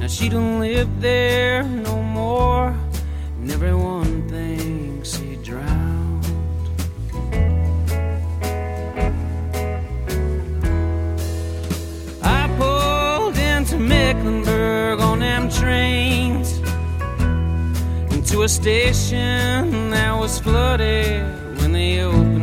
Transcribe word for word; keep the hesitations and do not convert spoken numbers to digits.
Now she don't live there no more, and everyone thinks he drowned. I pulled into Mecklenburg on them trains, into a station that was flooded when they opened.